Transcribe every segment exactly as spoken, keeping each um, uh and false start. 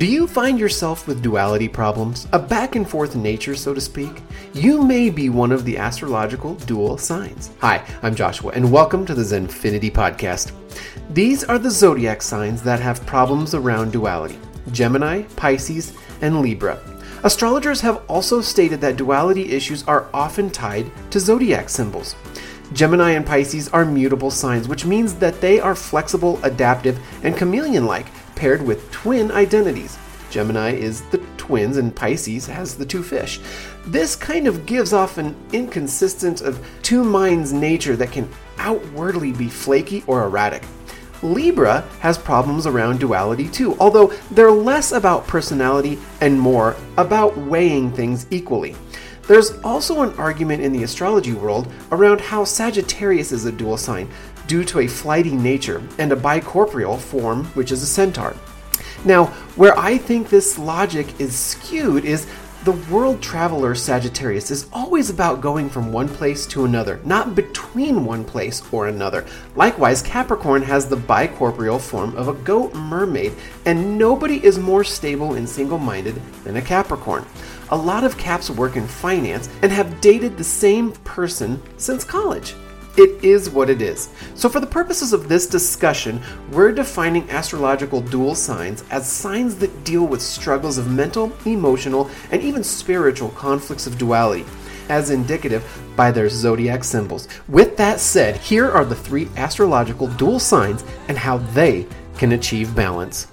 Do you find yourself with duality problems? A back and forth nature, so to speak? You may be one of the astrological dual signs. Hi, I'm Joshua, and welcome to the Zenfinity Podcast. These are the zodiac signs that have problems around duality: Gemini, Pisces, and Libra. Astrologers have also stated that duality issues are often tied to zodiac symbols. Gemini and Pisces are mutable signs, which means that they are flexible, adaptive, and chameleon-like, paired with twin identities. Gemini is the twins and Pisces has the two fish. This kind of gives off an inconsistent of two minds nature that can outwardly be flaky or erratic. Libra has problems around duality too, although they're less about personality and more about weighing things equally. There's also an argument in the astrology world around how Sagittarius is a dual sign due to a flighty nature and a bicorporeal form, which is a centaur. Now, where I think this logic is skewed is the world traveler Sagittarius is always about going from one place to another, not between one place or another. Likewise, Capricorn has the bicorporeal form of a goat mermaid, and nobody is more stable and single-minded than a Capricorn. A lot of Caps work in finance and have dated the same person since college. It is what it is. So for the purposes of this discussion, we're defining astrological dual signs as signs that deal with struggles of mental, emotional, and even spiritual conflicts of duality, as indicative by their zodiac symbols. With that said, here are the three astrological dual signs and how they can achieve balance.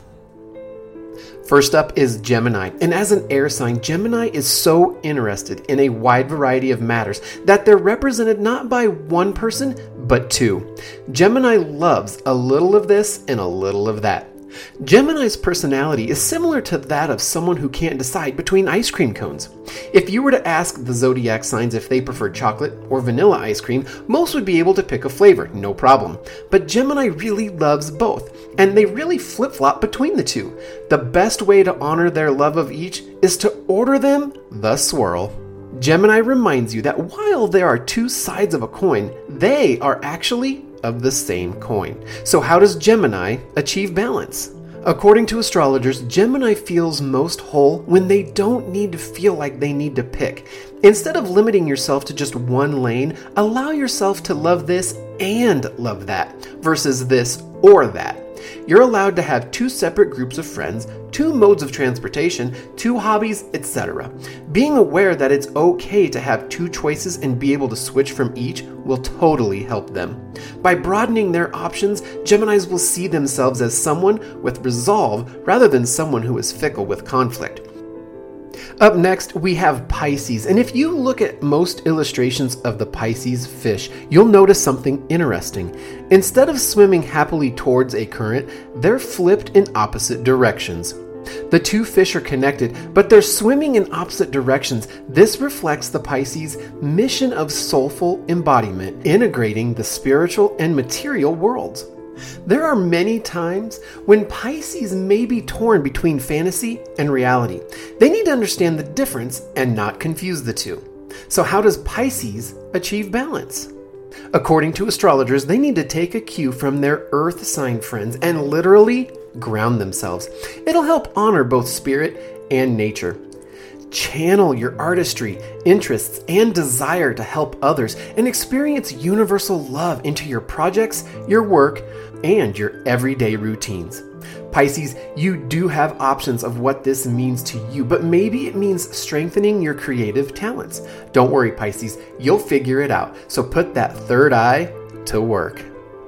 First up is Gemini, and as an air sign, Gemini is so interested in a wide variety of matters that they're represented not by one person, but two. Gemini loves a little of this and a little of that. Gemini's personality is similar to that of someone who can't decide between ice cream cones. If you were to ask the zodiac signs if they prefer chocolate or vanilla ice cream, most would be able to pick a flavor, no problem. But Gemini really loves both, and they really flip-flop between the two. The best way to honor their love of each is to order them the swirl. Gemini reminds you that while there are two sides of a coin, they are actually of the same coin. So how does Gemini achieve balance? According to astrologers, Gemini feels most whole when they don't need to feel like they need to pick. Instead of limiting yourself to just one lane, allow yourself to love this and love that versus this or that. You're allowed to have two separate groups of friends, two modes of transportation, two hobbies, et cetera. Being aware that it's okay to have two choices and be able to switch from each will totally help them. By broadening their options, Geminis will see themselves as someone with resolve rather than someone who is fickle with conflict. Up next, we have Pisces, and if you look at most illustrations of the Pisces fish, you'll notice something interesting. Instead of swimming happily towards a current, they're flipped in opposite directions. The two fish are connected, but they're swimming in opposite directions. This reflects the Pisces' mission of soulful embodiment, integrating the spiritual and material worlds. There are many times when Pisces may be torn between fantasy and reality. They need to understand the difference and not confuse the two. So how does Pisces achieve balance? According to astrologers, they need to take a cue from their earth sign friends and literally ground themselves. It'll help honor both spirit and nature. Channel your artistry, interests, and desire to help others and experience universal love into your projects, your work, and your everyday routines. Pisces, you do have options of what this means to you, but maybe it means strengthening your creative talents. Don't worry, Pisces, you'll figure it out. So put that third eye to work.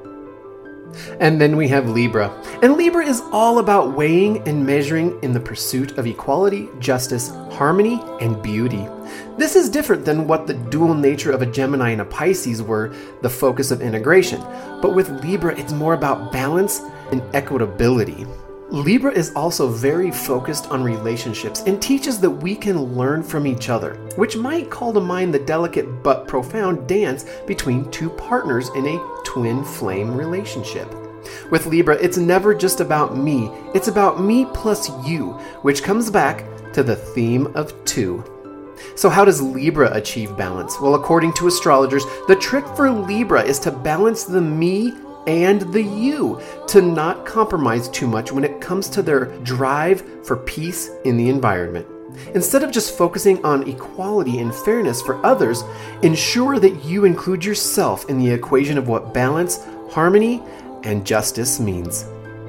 And then we have Libra. And Libra is all about weighing and measuring in the pursuit of equality, justice, harmony, and beauty. This is different than what the dual nature of a Gemini and a Pisces were, the focus of integration. But with Libra, it's more about balance and equitability. Libra is also very focused on relationships and teaches that we can learn from each other, which might call to mind the delicate but profound dance between two partners in a twin flame relationship. With Libra, it's never just about me, it's about me plus you, which comes back to the theme of two. So how does Libra achieve balance? Well, according to astrologers, the trick for Libra is to balance the me and the you to not compromise too much when it comes to their drive for peace in the environment. Instead of just focusing on equality and fairness for others, ensure that you include yourself in the equation of what balance, harmony, and justice means.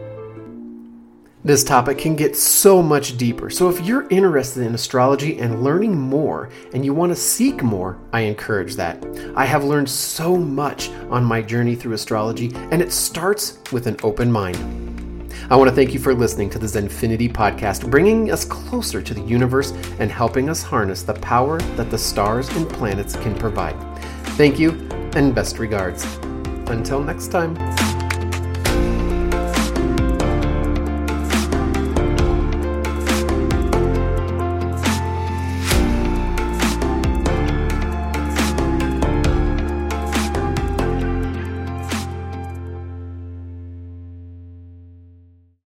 This topic can get so much deeper, so if you're interested in astrology and learning more and you want to seek more, I encourage that. I have learned so much on my journey through astrology, and it starts with an open mind. I want to thank you for listening to the Zenfinity podcast, bringing us closer to the universe and helping us harness the power that the stars and planets can provide. Thank you, and best regards. Until next time.